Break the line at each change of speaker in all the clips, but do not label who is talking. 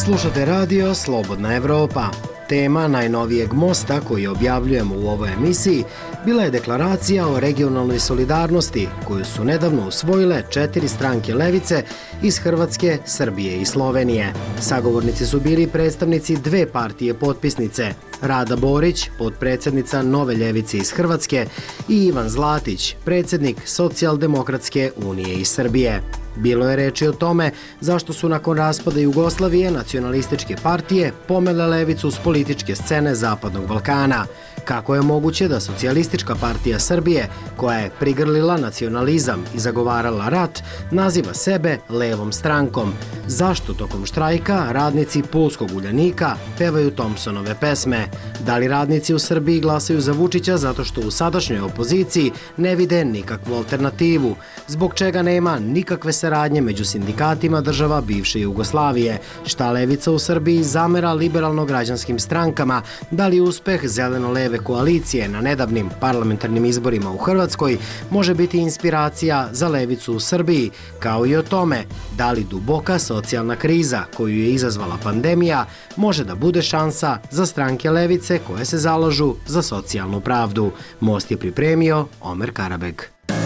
Slušate radio Slobodna Evropa. Tema najnovijeg mosta koji objavljujemo u ovoj emisiji bila je deklaracija o regionalnoj solidarnosti koju su nedavno usvojile 4 stranke levice iz Hrvatske, Srbije i Slovenije. Sagovornici su bili predstavnici 2 partije potpisnice, Rada Borić, potpredsjednica Nove ljevice iz Hrvatske, i Ivan Zlatić, predsjednik Socijaldemokratske unije iz Srbije. Bilo je reči o tome zašto su nakon raspada Jugoslavije nacionalističke partije pomele levicu s političke scene Zapadnog Balkana. Kako je moguće da Socijalistička partija Srbije, koja je prigrlila nacionalizam i zagovarala rat, naziva sebe levom strankom? Zašto tokom štrajka radnici Pulskog Uljanika pevaju Thompsonove pesme? Da li radnici u Srbiji glasaju za Vučića zato što u sadašnjoj opoziciji ne vide nikakvu alternativu? Zbog čega nema nikakve saradnje među sindikatima država bivše Jugoslavije? Šta levica u Srbiji zamera liberalno-građanskim strankama? Da li uspeh zeleno-leve koalicije na nedavnim parlamentarnim izborima u Hrvatskoj može biti inspiracija za levicu u Srbiji, kao i o tome da li duboka socijalna kriza koju je izazvala pandemija može da bude šansa za stranke levice koje se zalažu za socijalnu pravdu. Most je pripremio Omer Karabeg.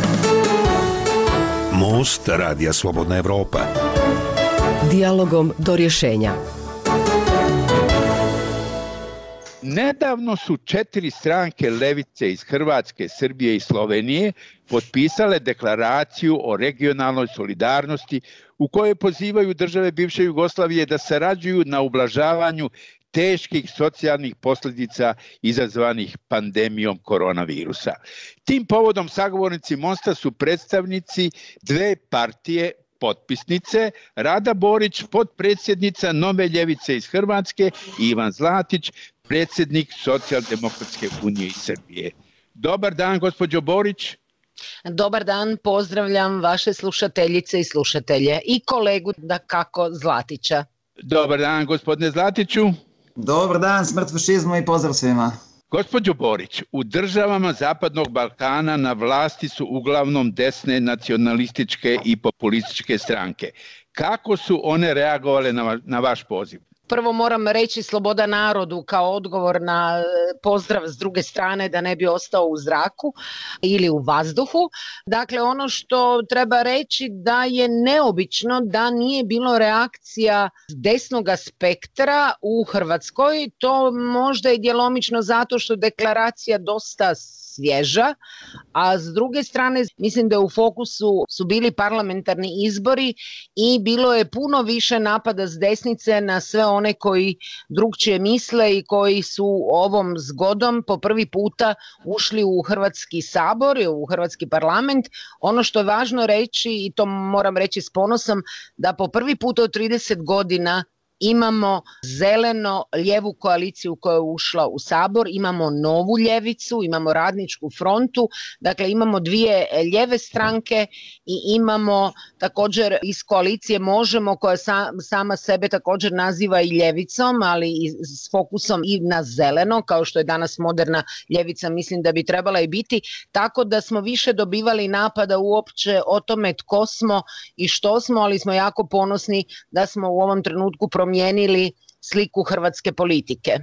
Most Radija Slobodna Evropa.
Dijalogom do rješenja.
Nedavno su 4 stranke levice iz Hrvatske, Srbije i Slovenije potpisale deklaraciju o regionalnoj solidarnosti u kojoj pozivaju države bivše Jugoslavije da sarađuju na ublažavanju teških socijalnih posljedica izazvanih pandemijom koronavirusa. Tim povodom sagovornici Mosta su predstavnici 2 partije potpisnice, Rada Borić, potpredsjednica Nove ljevice iz Hrvatske, i Ivan Zlatić, predsjednik Socijaldemokratske unije iz Srbije. Dobar dan, gospođo Borić.
Dobar dan, pozdravljam vaše slušateljice i slušatelje i kolegu dakako Zlatića.
Dobar dan, gospodine Zlatiću.
Dobar dan, smrt fašizmu i pozdrav svima.
Gospođo Borić, u državama Zapadnog Balkana na vlasti su uglavnom desne nacionalističke i populističke stranke. Kako su one reagovale na vaš poziv?
Prvo moram reći sloboda narodu kao odgovor na pozdrav s druge strane da ne bi ostao u zraku ili u vazduhu. Dakle, ono što treba reći da je neobično da nije bilo reakcija desnog spektra u Hrvatskoj. To možda i djelomično zato što deklaracija dosta svježa, a s druge strane mislim da u fokusu su bili parlamentarni izbori i bilo je puno više napada s desnice na sve one koji drugčije misle i koji su ovom zgodom po prvi puta ušli u Hrvatski sabor, u Hrvatski parlament. Ono što je važno reći, i to moram reći s ponosom, da po prvi puta od 30 godina imamo zeleno-lijevu koaliciju koja je ušla u sabor, imamo Novu ljevicu, imamo Radničku frontu, dakle imamo 2 lijeve stranke i imamo također iz koalicije Možemo koja sama sebe također naziva i ljevicom, ali i s fokusom i na zeleno, kao što je danas moderna ljevica, mislim da bi trebala i biti, tako da smo više dobivali napada uopće o tome tko smo i što smo, ali smo jako ponosni da smo u ovom trenutku promijenili sliku hrvatske politike.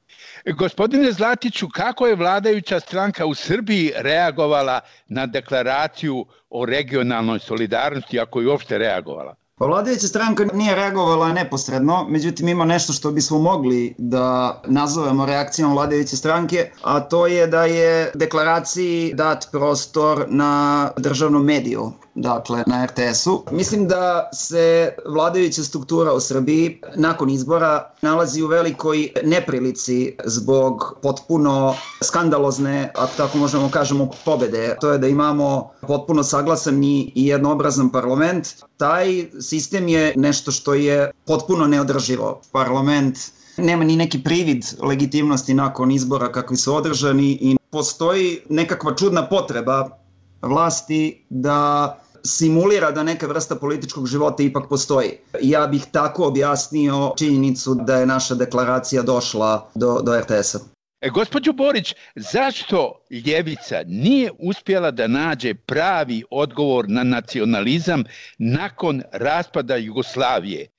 Gospodine Zlatiću, kako je vladajuća stranka u Srbiji reagovala na deklaraciju o regionalnoj solidarnosti, ako je uopšte reagovala?
Pa vladajuća stranka nije reagovala neposredno, međutim ima nešto što bismo mogli da nazovemo reakcijom vladajuće stranke, a to je da je deklaraciji dat prostor na državnom mediju, dakle na RTS-u. Mislim da se vladajuća struktura u Srbiji nakon izbora nalazi u velikoj neprilici zbog potpuno skandalozne, ako tako možemo kažemo, pobede. To je da imamo potpuno saglasan i jednoobrazan parlament. Taj sistem je nešto što je potpuno neodrživo. Parlament nema ni neki privid legitimnosti nakon izbora kakvi su održani i postoji nekakva čudna potreba vlasti da simulira da neka vrsta političkog života ipak postoji. Ja bih tako objasnio činjenicu da je naša deklaracija došla do RTS-a.
Gospođo Borić, zašto ljevica nije uspjela da nađe pravi odgovor na nacionalizam nakon raspada Jugoslavije?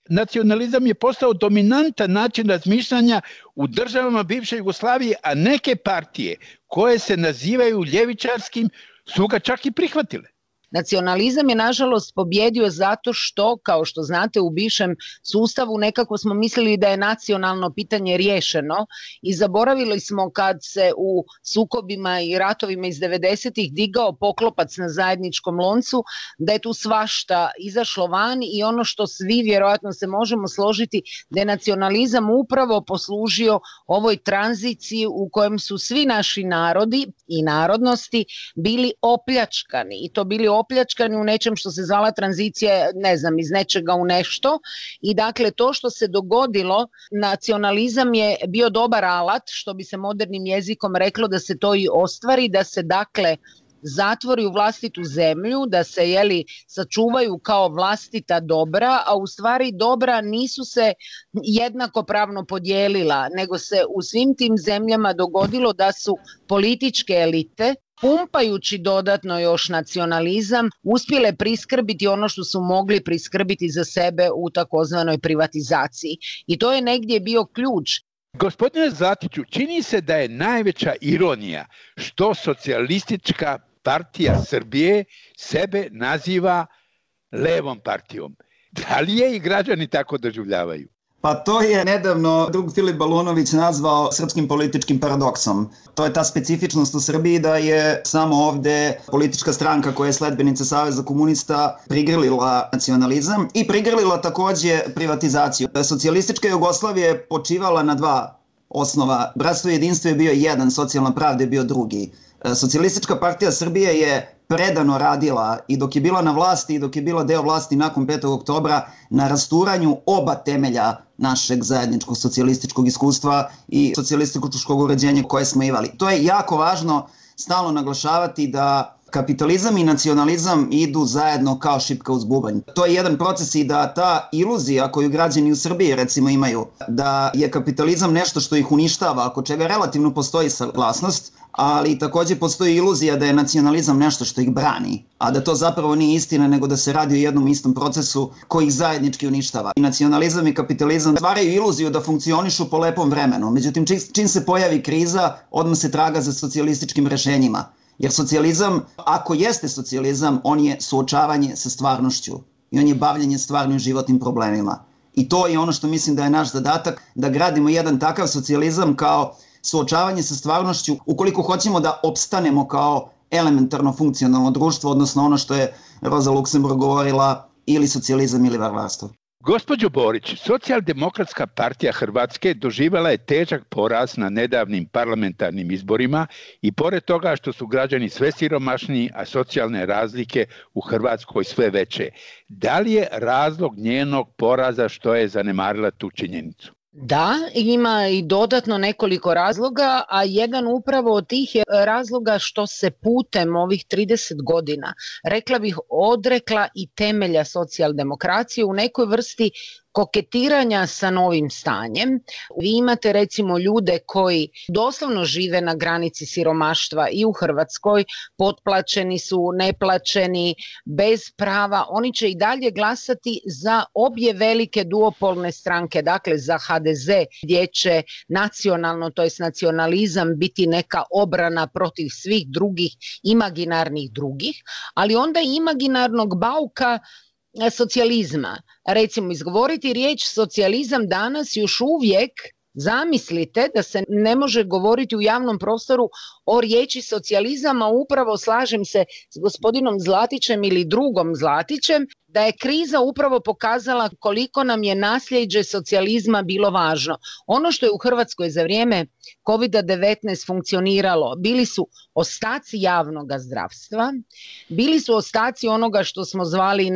nacionalizam je postao dominantan način razmišljanja u državama bivše Jugoslavije, a neke partije koje se nazivaju ljevičarskim su ga čak i prihvatile.
Nacionalizam je nažalost pobjedio zato što, kao što znate, u bivšem sustavu nekako smo mislili da je nacionalno pitanje riješeno i zaboravili smo kad se u sukobima i ratovima iz 90-ih digao poklopac na zajedničkom loncu, da je tu svašta izašlo van i ono što svi vjerojatno se možemo složiti da je nacionalizam upravo poslužio ovoj tranziciji u kojem su svi naši narodi i narodnosti bili opljačkani i to bili opljačkani u nečem što se zvala tranzicija, ne znam, iz nečega u nešto i dakle to što se dogodilo, nacionalizam je bio dobar alat, što bi se modernim jezikom reklo da se to i ostvari, da se dakle zatvori u vlastitu zemlju, da se sačuvaju kao vlastita dobra, a u stvari dobra nisu se jednakopravno podijelila, nego se u svim tim zemljama dogodilo da su političke elite pumpajući dodatno još nacionalizam, uspjele priskrbiti ono što su mogli priskrbiti za sebe u takozvanoj privatizaciji. I to je negdje bio ključ.
Gospodine Zlatiću, čini se da je najveća ironija što Socijalistička partija Srbije sebe naziva levom partijom. Da li je i građani tako doživljavaju?
Pa to je nedavno drug Filip Balunović nazvao srpskim političkim paradoksom. To je ta specifičnost u Srbiji da je samo ovde politička stranka koja je sledbenica Saveza komunista prigrlila nacionalizam i prigrlila takođe privatizaciju. Socijalistička Jugoslavija je počivala na dva osnova. Bratstvo i jedinstvo je bio jedan, socijalna pravda je bio drugi. Socijalistička partija Srbije je predano radila i dok je bila na vlasti i dok je bila deo vlasti nakon 5. oktobra na rasturanju oba temelja našeg zajedničkog socijalističkog iskustva i socijalističkog uređenja koje smo imali. To je jako važno stalno naglašavati da kapitalizam i nacionalizam idu zajedno kao šipka uz bubanj. To je jedan proces i da ta iluzija koju građani u Srbiji recimo imaju, da je kapitalizam nešto što ih uništava, oko čega relativno postoji saglasnost, ali takođe postoji iluzija da je nacionalizam nešto što ih brani, a da to zapravo nije istina, nego da se radi o jednom istom procesu koji ih zajednički uništava. I nacionalizam i kapitalizam stvaraju iluziju da funkcionišu po lepom vremenu, međutim čim se pojavi kriza, odmah se traga za socijalističkim rešenjima. Jer socijalizam, ako jeste socijalizam, on je suočavanje sa stvarnošću i on je bavljenje stvarnim životnim problemima. I to je ono što mislim da je naš zadatak, da gradimo jedan takav socijalizam kao suočavanje sa stvarnošću ukoliko hoćemo da opstanemo kao elementarno funkcionalno društvo, odnosno ono što je Roza Luksemburg govorila, ili socijalizam ili varvarstvo.
Gospođo Borić, Socijaldemokratska partija Hrvatske doživjela je težak poraz na nedavnim parlamentarnim izborima i pored toga što su građani sve siromašniji, a socijalne razlike u Hrvatskoj sve veće. Da li je razlog njenog poraza što je zanemarila tu činjenicu?
Da, ima i dodatno nekoliko razloga, a jedan upravo od tih je razloga što se putem ovih 30 godina, rekla bih, odrekla i temelja socijaldemokracije u nekoj vrsti koketiranja sa novim stanjem. Vi imate recimo ljude koji doslovno žive na granici siromaštva i u Hrvatskoj, potplaćeni su, neplaćeni, bez prava. Oni će i dalje glasati za obje velike duopolne stranke, dakle za HDZ, gdje će nacionalno, to jest nacionalizam, biti neka obrana protiv svih drugih imaginarnih drugih, ali onda i imaginarnog bauka socijalizma. Recimo, izgovoriti riječ socijalizam danas još uvijek, zamislite da se ne može govoriti u javnom prostoru o riječi socijalizam, a upravo slažem se s gospodinom Zlatićem ili drugom Zlatićem, da je kriza upravo pokazala koliko nam je nasljeđe socijalizma bilo važno. Ono što je u Hrvatskoj za vrijeme COVID-19 funkcioniralo, bili su ostaci javnog zdravstva, bili su ostaci onoga što smo zvali,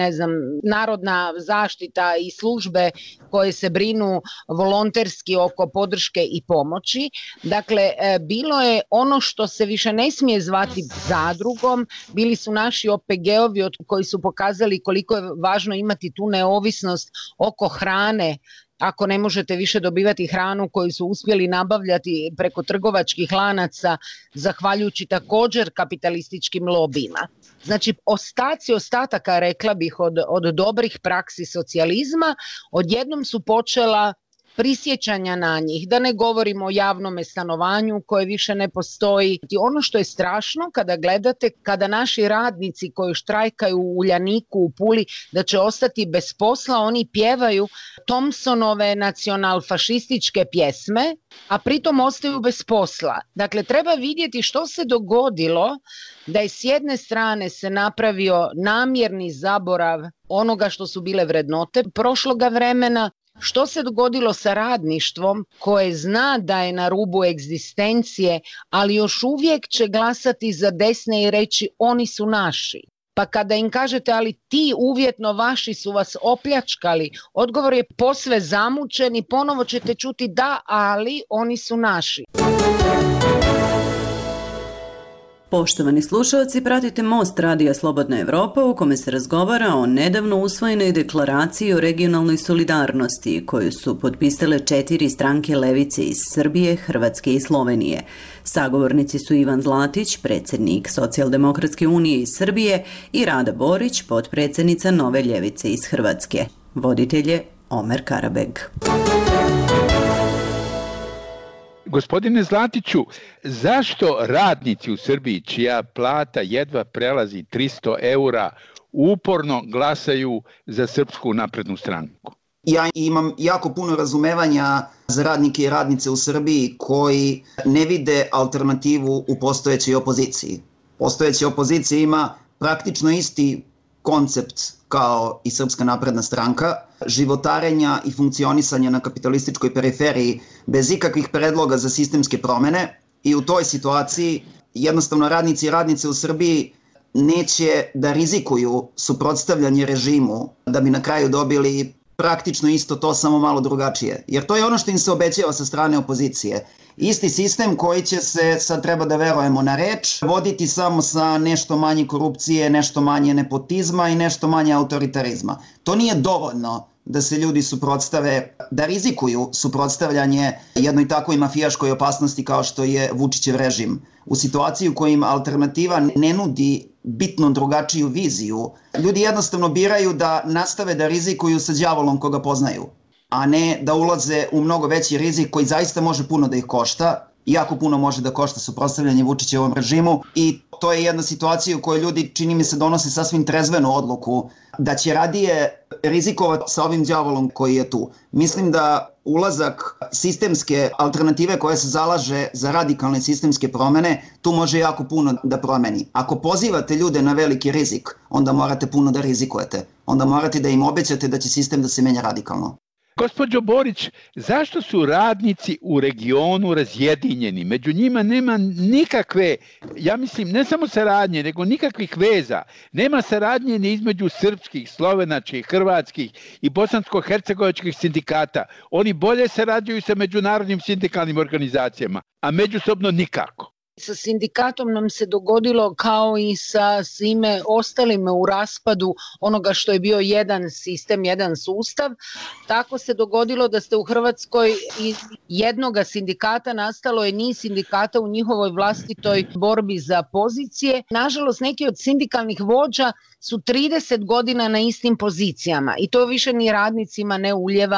narodna zaštita i službe koje se brinu volonterski oko podrške i pomoći. Dakle, bilo je ono što se više ne smije zvati zadrugom, bili su naši OPG-ovi koji su pokazali koliko je važno imati tu neovisnost oko hrane, ako ne možete više dobivati hranu koju su uspjeli nabavljati preko trgovačkih lanaca, zahvaljujući također kapitalističkim lobijima. Znači, ostataka, rekla bih, od dobrih praksi socijalizma, odjednom su počela prisjećanja na njih, da ne govorimo o javnom stanovanju koje više ne postoji. Ono što je strašno kada gledate, kada naši radnici koji štrajkaju u Uljaniku, u Puli, da će ostati bez posla, oni pjevaju Thompsonove nacionalfašističke pjesme, a pritom ostaju bez posla. Dakle, treba vidjeti što se dogodilo da je s jedne strane se napravio namjerni zaborav onoga što su bile vrednote prošloga vremena, što se dogodilo sa radništvom koje zna da je na rubu egzistencije, ali još uvijek će glasati za desne i reći oni su naši. Pa kada im kažete ali ti uvjetno vaši su vas opljačkali, odgovor je posve zamućen i ponovo ćete čuti da, ali oni su naši.
Poštovani slušalci, pratite Most Radija Slobodna Evropa u kome se razgovara o nedavno usvojenoj deklaraciji o regionalnoj solidarnosti koju su potpisale 4 stranke levice iz Srbije, Hrvatske i Slovenije. Sagovornici su Ivan Zlatić, predsjednik Socijaldemokratske unije iz Srbije, i Rada Borić, potpredsjednica Nove ljevice iz Hrvatske. Voditelj je Omer Karabeg.
Gospodine Zlatiću, zašto radnici u Srbiji, čija plata jedva prelazi 300 eura, uporno glasaju za Srpsku naprednu stranku?
Ja imam jako puno razumevanja za radnike i radnice u Srbiji koji ne vide alternativu u postojećoj opoziciji. Postojeća opozicija ima praktično isti koncept kao i Srpska napredna stranka, životarenja i funkcionisanja na kapitalističkoj periferiji bez ikakvih predloga za sistemske promene, i u toj situaciji jednostavno radnici i radnice u Srbiji neće da rizikuju suprotstavljanje režimu da bi na kraju dobili praktično isto to, samo malo drugačije. Jer to je ono što im se obećava sa strane opozicije. Isti sistem koji će se, sad treba da verujemo na reč, voditi samo sa nešto manje korupcije, nešto manje nepotizma i nešto manje autoritarizma. To nije dovoljno da se ljudi suprotstave, da rizikuju suprotstavljanje jednoj takvoj mafijaškoj opasnosti kao što je Vučićev režim. U situaciji u kojim alternativa ne nudi bitno drugačiju viziju, ljudi jednostavno biraju da nastave da rizikuju sa đavolom koga poznaju, a ne da ulaze u mnogo veći rizik koji zaista može puno da ih košta. Jako puno može da košta suprotstavljanje Vučićevom režimu, i to je jedna situacija u kojoj ljudi, čini mi se, donose sasvim trezvenu odluku da će radije rizikovati sa ovim đavolom koji je tu. Mislim da ulazak sistemske alternative koja se zalaže za radikalne sistemske promene tu može jako puno da promeni. Ako pozivate ljude na veliki rizik, onda morate puno da rizikujete. Onda morate da im obećate da će sistem da se menja radikalno.
Gospođo Borić, zašto su radnici u regionu razjedinjeni? Među njima nema nikakve, ja mislim, ne samo saradnje, nego nikakvih veza. Nema saradnje ni između srpskih, slovenačkih, hrvatskih i bosansko-hercegovačkih sindikata. Oni bolje sarađuju sa međunarodnim sindikalnim organizacijama, a međusobno nikako.
Sa sindikatom nam se dogodilo kao i sa svime ostalime u raspadu onoga što je bio jedan sistem, jedan sustav. Tako se dogodilo da ste u Hrvatskoj iz jednoga sindikata nastalo je niz sindikata u njihovoj vlastitoj borbi za pozicije. Nažalost, neki od sindikalnih vođa su 30 godina na istim pozicijama i to više ni radnicima ne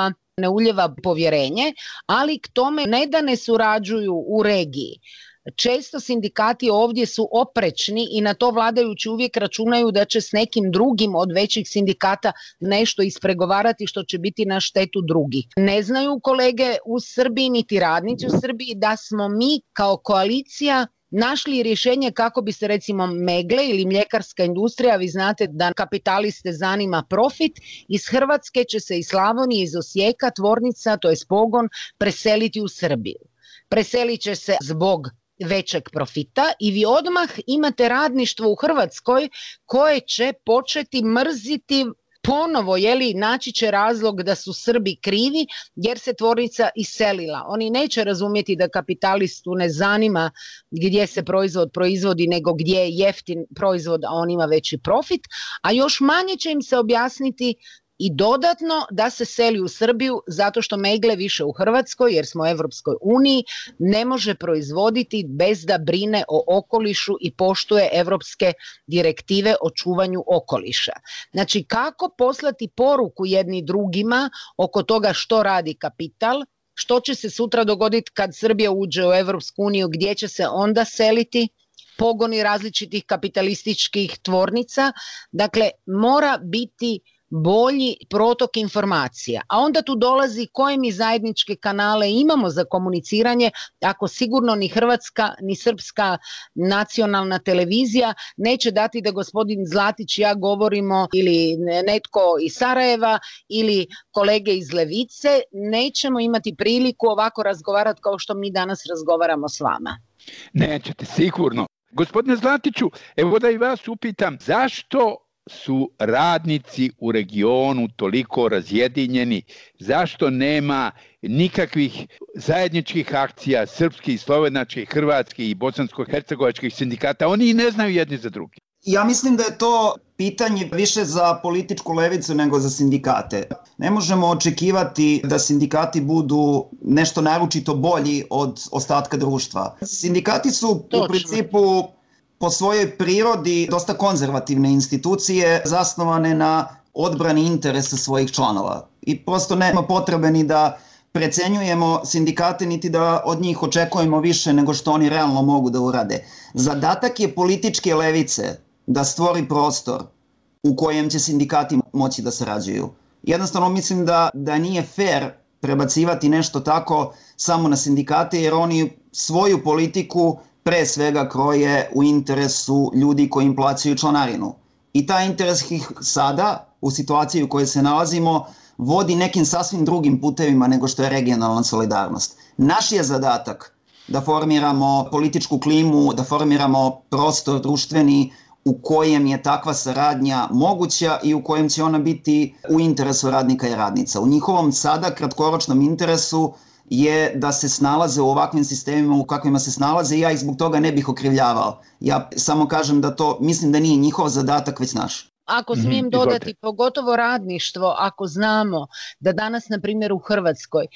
uljeva povjerenje, ali k tome ne da ne surađuju u regiji. Često sindikati ovdje su oprečni i na to vladajući uvijek računaju da će s nekim drugim od većih sindikata nešto ispregovarati što će biti na štetu drugih. Ne znaju kolege u Srbiji niti radnici u Srbiji da smo mi kao koalicija našli rješenje kako bi se recimo Megle ili mljekarska industrija, vi znate da kapitaliste zanima profit, iz Hrvatske će se iz Slavonije, iz Osijeka tvornica, to je pogon, preseliti u Srbiju. Preselit će se zbog većeg profita i vi odmah imate radništvo u Hrvatskoj koje će početi mrziti ponovo, naći će razlog da su Srbi krivi jer se tvornica iselila. Oni neće razumjeti da kapitalistu ne zanima gdje se proizvod proizvodi nego gdje je jeftin proizvod, a on ima veći profit, a još manje će im se objasniti i dodatno da se seli u Srbiju zato što Megle više u Hrvatskoj, jer smo u Evropskoj uniji, ne može proizvoditi bez da brine o okolišu i poštuje evropske direktive o čuvanju okoliša. Znači, kako poslati poruku jedni drugima oko toga što radi kapital, što će se sutra dogoditi kad Srbija uđe u Evropsku uniju, gdje će se onda seliti pogoni različitih kapitalističkih tvornica. Dakle, mora biti bolji protok informacija. A onda tu dolazi koje mi zajedničke kanale imamo za komuniciranje, ako sigurno ni hrvatska ni srpska nacionalna televizija neće dati da gospodin Zlatić i ja govorimo, ili netko iz Sarajeva ili kolege iz Levice, nećemo imati priliku ovako razgovarati kao što mi danas razgovaramo s vama.
Nećete, sigurno. Gospodine Zlatiću, evo da i vas upitam, zašto su radnici u regionu toliko razjedinjeni, zašto nema nikakvih zajedničkih akcija srpskih, slovenačkih, hrvatskih i bosansko-hercegovačkih sindikata? Oni i ne znaju jedni za drugi.
Ja mislim da je to pitanje više za političku levicu nego za sindikate. Ne možemo očekivati da sindikati budu nešto naročito bolji od ostatka društva. Sindikati su u principu po svojoj prirodi dosta konzervativne institucije zasnovane na odbrani interesa svojih članova. I prosto nema potrebe ni da precenjujemo sindikate niti da od njih očekujemo više nego što oni realno mogu da urade. Zadatak je političke levice da stvori prostor u kojem će sindikati moći da sarađuju. Jednostavno mislim da nije fair prebacivati nešto tako samo na sindikate, jer oni svoju politiku pre svega kroje u interesu ljudi koji im plaćaju članarinu. I taj interes ih sada, u situaciji u kojoj se nalazimo, vodi nekim sasvim drugim putevima nego što je regionalna solidarnost. Naš je zadatak da formiramo političku klimu, da formiramo prostor društveni u kojem je takva saradnja moguća i u kojem će ona biti u interesu radnika i radnica. U njihovom sada kratkoročnom interesu je da se snalaze u ovakvim sistemima u kakvima se snalaze i ja ih zbog toga ne bih okrivljavao. Ja samo kažem da to mislim da nije njihov zadatak, već naš.
Ako smijem dodati, pogotovo radništvo, ako znamo da danas, na primjer u Hrvatskoj,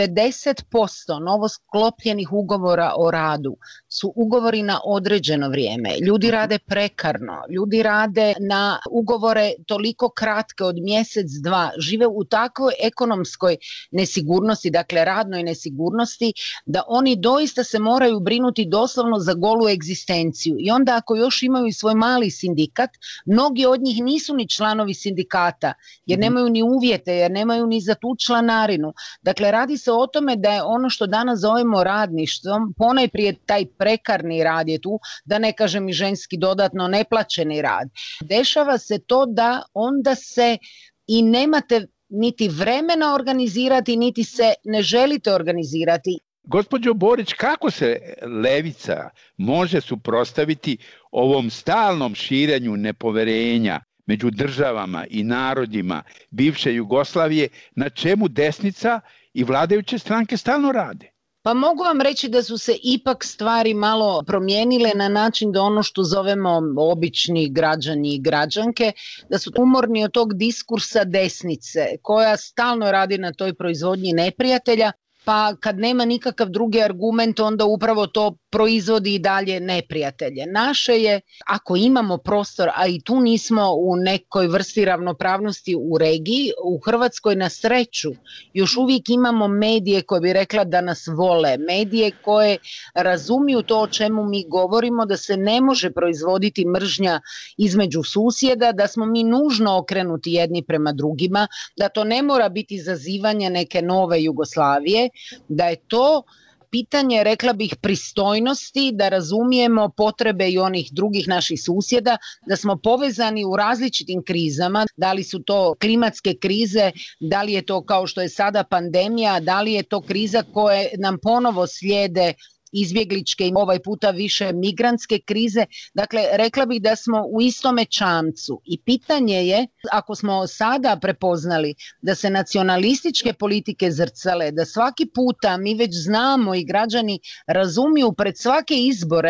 90% novosklopljenih ugovora o radu su ugovori na određeno vrijeme. Ljudi rade prekarno, ljudi rade na ugovore toliko kratke od mjesec, dva, žive u takvoj ekonomskoj nesigurnosti, dakle radnoj nesigurnosti, da oni doista se moraju brinuti doslovno za golu egzistenciju. I onda ako još imaju i svoj mali sindikat, mnogi od njih nisu ni članovi sindikata, jer nemaju ni uvjete, jer nemaju ni za tu članarinu. Dakle, radi se o tome da je ono što danas zovemo radništvom, ponajprije taj prekarni rad je tu, da ne kažem i ženski dodatno neplaćeni rad. Dešava se to da onda se i nemate niti vremena organizirati, niti se ne želite organizirati.
Gospođo Borić, kako se levica može suprotstaviti ovom stalnom širenju nepoverenja među državama i narodima bivše Jugoslavije, na čemu desnica i vladajuće stranke stalno rade?
Pa mogu vam reći da su se ipak stvari malo promijenile na način da ono što zovemo obični građani i građanke, da su umorni od tog diskursa desnice koja stalno radi na toj proizvodnji neprijatelja, pa kad nema nikakav drugi argument, onda upravo to proizvodi i dalje neprijatelje. Naše je, ako imamo prostor, a i tu nismo u nekoj vrsti ravnopravnosti u regiji, u Hrvatskoj na sreću još uvijek imamo medije koje bi rekla da nas vole, medije koje razumiju to o čemu mi govorimo, da se ne može proizvoditi mržnja između susjeda, da smo mi nužno okrenuti jedni prema drugima, da to ne mora biti zazivanje neke nove Jugoslavije, da je to pitanje, rekla bih, pristojnosti, da razumijemo potrebe i onih drugih naših susjeda, da smo povezani u različitim krizama, da li su to klimatske krize, da li je to kao što je sada pandemija, da li je to kriza koje nam ponovo slijede izbjegličke i ovaj puta više migrantske krize. Dakle, rekla bih da smo u istome čamcu i pitanje je, ako smo sada prepoznali da se nacionalističke politike zrcale, da svaki puta mi već znamo i građani razumiju pred svake izbore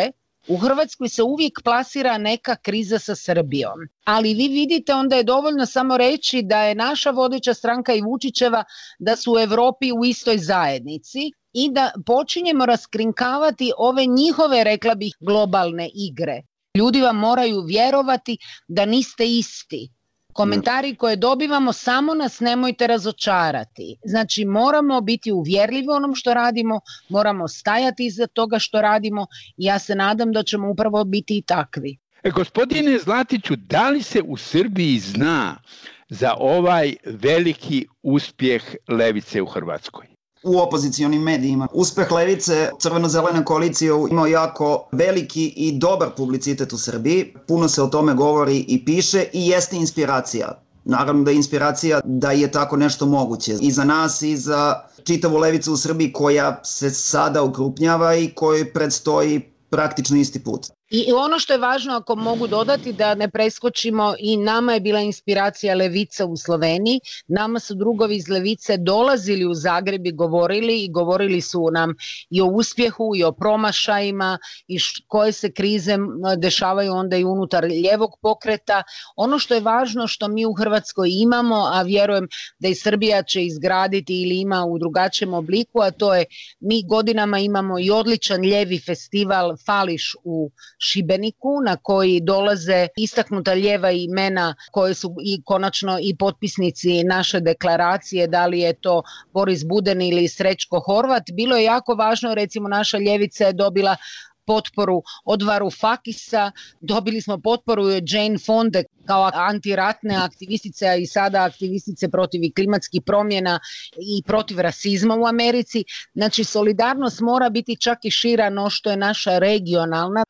U Hrvatskoj se uvijek plasira neka kriza sa Srbijom, ali vi vidite onda je dovoljno samo reći da je naša vodeća stranka i Vučićeva da su u Evropi u istoj zajednici i da počinjemo raskrinkavati ove njihove, rekla bih, globalne igre. Ljudi vam moraju vjerovati da niste isti. Komentari koje dobivamo samo nas nemojte razočarati. Znači moramo biti uvjerljivi u onom što radimo, moramo stajati iza toga što radimo i ja se nadam da ćemo upravo biti i takvi.
Gospodine Zlatiću, da li se u Srbiji zna za ovaj veliki uspjeh levice u Hrvatskoj?
U opozicionim medijima. Uspeh levice, crveno-zelena koalicija imao jako veliki i dobar publicitet u Srbiji. Puno se o tome govori i piše i jeste inspiracija. Naravno da je inspiracija da je tako nešto moguće. I za nas i za čitavu levicu u Srbiji koja se sada ukrupnjava i kojoj predstoji praktično isti put.
I ono što je važno, ako mogu dodati, da ne preskočimo, i nama je bila inspiracija levica u Sloveniji. Nama su drugovi iz levice dolazili u Zagreb i govorili su nam i o uspjehu i o promašajima i koje se krize dešavaju onda i unutar ljevog pokreta. Ono što je važno što mi u Hrvatskoj imamo, a vjerujem da i Srbija će izgraditi ili ima u drugačijem obliku, a to je mi godinama imamo i odličan ljevi festival Fališ u Šibeniku, na koji dolaze istaknuta lijeva imena koje su i konačno i potpisnici naše deklaracije, da li je to Boris Buden ili Srećko Horvat. Bilo je jako važno, recimo naša ljevica je dobila potporu od Varoufakisa, dobili smo potporu Jane Fonda kao antiratne aktivistice i sada aktivistice protiv klimatskih promjena i protiv rasizma u Americi. Znači, solidarnost mora biti čak i šira no što je naša regionalna.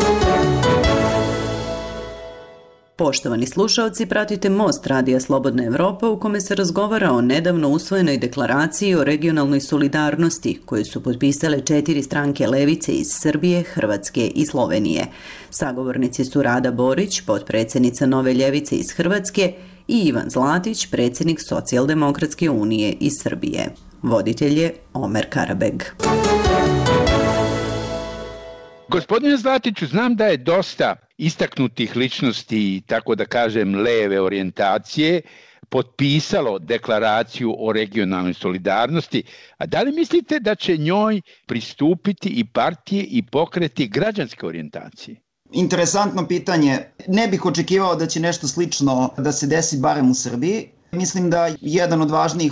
Poštovani slušaoci, pratite Most Radija Slobodna Evropa u kome se razgovara o nedavno usvojenoj deklaraciji o regionalnoj solidarnosti koju su potpisale 4 stranke levice iz Srbije, Hrvatske i Slovenije. Sagovornici su Rada Borić, potpredsjednica Nove ljevice iz Hrvatske, i Ivan Zlatić, predsjednik Socijaldemokratske unije iz Srbije. Voditelj je Omer Karabeg.
Gospodine Zlatiću, znam da je dosta istaknutih ličnosti, tako da kažem leve orijentacije, potpisalo deklaraciju o regionalnoj solidarnosti, a da li mislite da će njoj pristupiti i partije i pokreti građanske orijentacije?
Interesantno pitanje. Ne bih očekivao da će nešto slično da se desi barem u Srbiji. Mislim da jedan od važnijih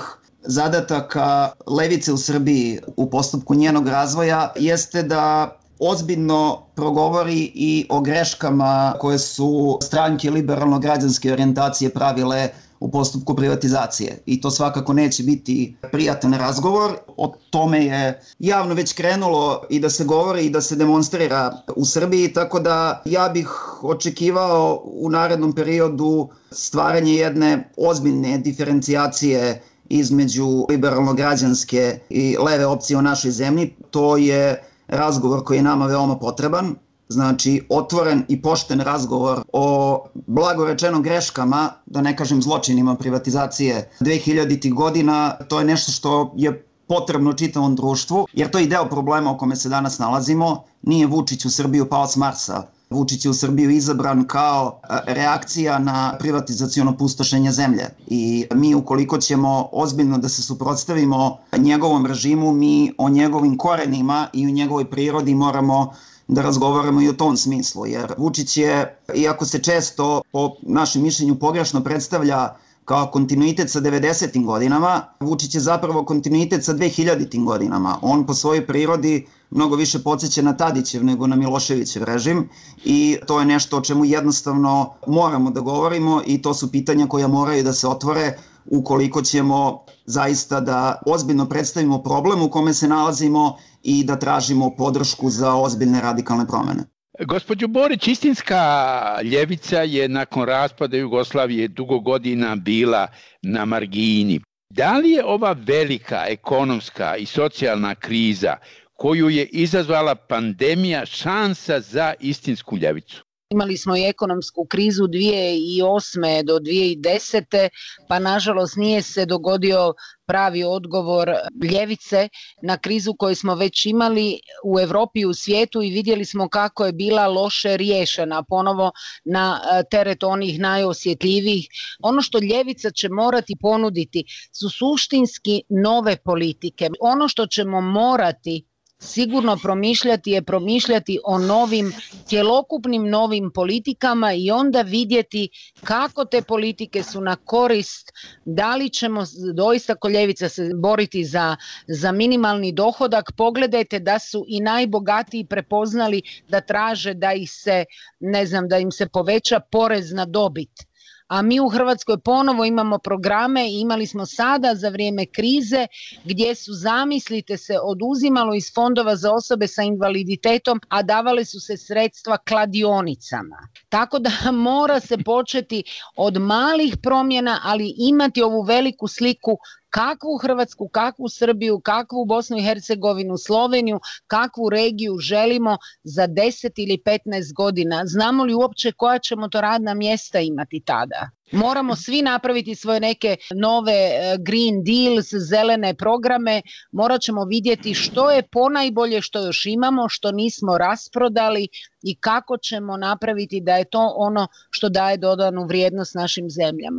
zadataka levice u Srbiji u postupku njenog razvoja jeste da ozbiljno progovori i o greškama koje su stranke liberalno-građanske orijentacije pravile u postupku privatizacije. I to svakako neće biti prijatan razgovor. O tome je javno već krenulo i da se govori i da se demonstrira u Srbiji, tako da ja bih očekivao u narednom periodu stvaranje jedne ozbiljne diferencijacije između liberalno-građanske i leve opcije u našoj zemlji. To je razgovor koji je nama veoma potreban, znači otvoren i pošten razgovor o blagorečeno greškama, da ne kažem zločinima privatizacije 2000-ih godina. To je nešto što je potrebno čitavom društvu, jer to je i deo problema u kome se danas nalazimo. Nije Vučić u Srbiju pao s Marsa. Vučić je u Srbiju izabran kao reakcija na privatizaciono pustošenje zemlje. I mi ukoliko ćemo ozbiljno da se suprotstavimo njegovom režimu, mi o njegovim korenima i o njegovoj prirodi moramo da razgovaramo i o tom smislu. Jer Vučić je, iako se često po našem mišljenju pogrešno predstavlja kao kontinuitet sa 90. godinama, Vučić je zapravo kontinuitet sa 2000. godinama. On po svojoj prirodi mnogo više podsjeća na Tadićev nego na Miloševićev režim i to je nešto o čemu jednostavno moramo da govorimo i to su pitanja koja moraju da se otvore ukoliko ćemo zaista da ozbiljno predstavimo problem u kome se nalazimo i da tražimo podršku za ozbiljne radikalne promene.
Gospođo Borić, istinska ljevica je nakon raspada Jugoslavije dugo godina bila na margini. Da li je ova velika ekonomska i socijalna kriza koju je izazvala pandemija šansa za istinsku ljevicu?
Imali smo i ekonomsku krizu 2008. do 2010. pa nažalost nije se dogodio pravi odgovor ljevice na krizu koju smo već imali u Evropi i u svijetu i vidjeli smo kako je bila loše riješena, ponovo na teret onih najosjetljivijih. Ono što ljevica će morati ponuditi su suštinski nove politike. Ono što ćemo morati sigurno promišljati o novim, cjelokupnim novim politikama i onda vidjeti kako te politike su na korist, da li ćemo doista ko ljevica se boriti za minimalni dohodak. Pogledajte da su i najbogatiji prepoznali da traže da ih se, da im se poveća porez na dobit. A mi u Hrvatskoj ponovo imamo programe i imali smo sada za vrijeme krize gdje su, zamislite se, oduzimalo iz fondova za osobe sa invaliditetom, a davale su se sredstva kladionicama. Tako da mora se početi od malih promjena, ali imati ovu veliku sliku kakvu Hrvatsku, kakvu Srbiju, kakvu Bosnu i Hercegovinu, Sloveniju, kakvu regiju želimo za 10 ili 15 godina. Znamo li uopće koja ćemo to radna mjesta imati tada? Moramo svi napraviti svoje neke nove Green Deals, zelene programe, morat ćemo vidjeti što je ponajbolje što još imamo, što nismo rasprodali i kako ćemo napraviti da je to ono što daje dodanu vrijednost našim zemljama.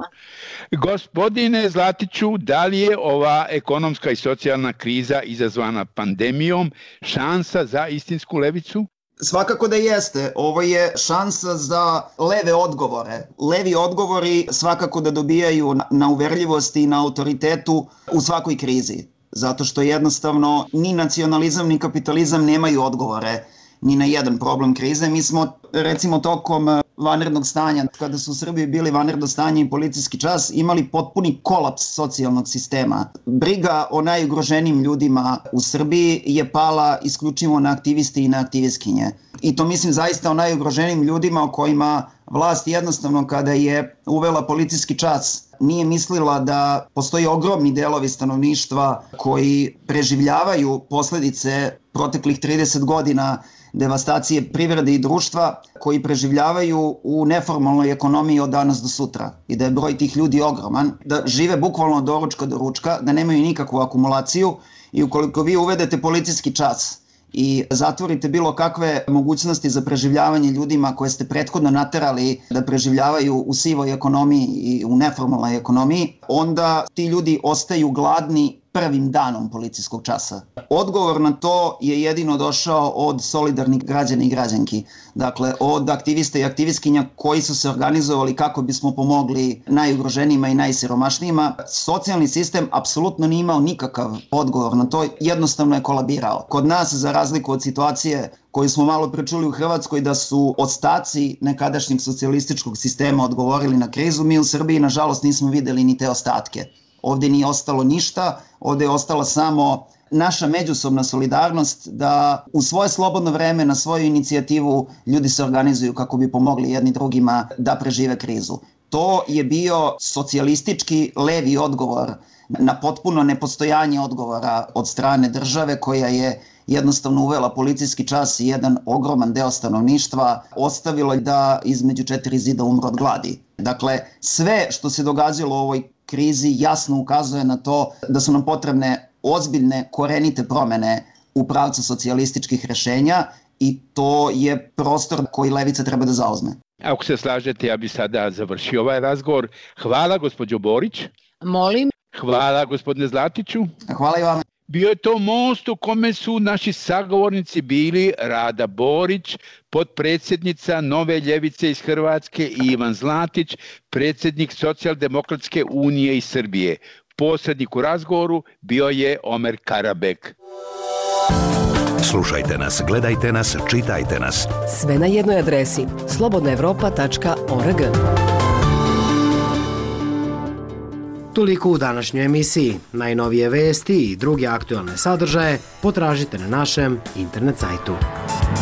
Gospodine Zlatiću, da li je ova ekonomska i socijalna kriza izazvana pandemijom šansa za istinsku levicu?
Svakako da jeste. Ovo je šansa za leve odgovore. Levi odgovori svakako da dobijaju na uverljivosti i na autoritetu u svakoj krizi. Zato što jednostavno ni nacionalizam ni kapitalizam nemaju odgovore ni na jedan problem krize. Mi smo recimo tokom vanrednog stanja, kada su u Srbiji bili vanredno stanje i policijski čas, imali potpuni kolaps socijalnog sistema. Briga o najugroženijim ljudima u Srbiji je pala isključivo na aktiviste i na aktivistkinje. I to mislim zaista o najugroženijim ljudima o kojima vlast jednostavno kada je uvela policijski čas nije mislila da postoji ogromni delovi stanovništva koji preživljavaju posledice proteklih 30 godina devastacije privrede i društva, koji preživljavaju u neformalnoj ekonomiji od danas do sutra i da je broj tih ljudi ogroman, da žive bukvalno od doručka do ručka, da nemaju nikakvu akumulaciju i ukoliko vi uvedete policijski čas i zatvorite bilo kakve mogućnosti za preživljavanje ljudima koje ste prethodno naterali da preživljavaju u sivoj ekonomiji i u neformalnoj ekonomiji, onda ti ljudi ostaju gladni prvim danom policijskog časa. Odgovor na to je jedino došao od solidarnih građana i građanki. Dakle, od aktivista i aktivistkinja koji su se organizovali kako bismo pomogli najugroženijima i najsiromašnijima. Socijalni sistem apsolutno nije imao nikakav odgovor na to, jednostavno je kolabirao. Kod nas, za razliku od situacije koju smo malo prečuli u Hrvatskoj, da su ostaci nekadašnjeg socijalističkog sistema odgovorili na krizu, mi u Srbiji nažalost nismo videli ni te ostatke. Ovdje nije ostalo ništa, ovdje je ostala samo naša međusobna solidarnost da u svoje slobodno vreme, na svoju inicijativu ljudi se organizuju kako bi pomogli jedni drugima da prežive krizu. To je bio socijalistički levi odgovor na potpuno nepostojanje odgovora od strane države koja je jednostavno uvela policijski čas i jedan ogroman deo stanovništva ostavilo da između 4 zida umre od gladi. Dakle, sve što se događalo u ovoj krizi jasno ukazuje na to da su nam potrebne ozbiljne, korenite promene u pravcu socijalističkih rješenja i to je prostor koji levica treba da zauzme.
Ako se slažete, ja bih sada završio ovaj razgovor. Hvala, gospođo Borić.
Molim.
Hvala, gospodine Zlatiću.
Hvala i vama.
Bio je to most u kome su naši sagovornici bili Rada Borić, potpredsjednica Nove ljevice iz Hrvatske, i Ivan Zlatić, predsjednik Socijaldemokratske unije iz Srbije. Posrednik u razgovoru bio je Omer Karabek.
Slušajte nas, gledajte nas, čitajte nas.
Sve na jednoj adresi slobodnaevropa.org.
Toliko u današnjoj emisiji. Najnovije vesti i druge aktualne sadržaje potražite na našem internet sajtu.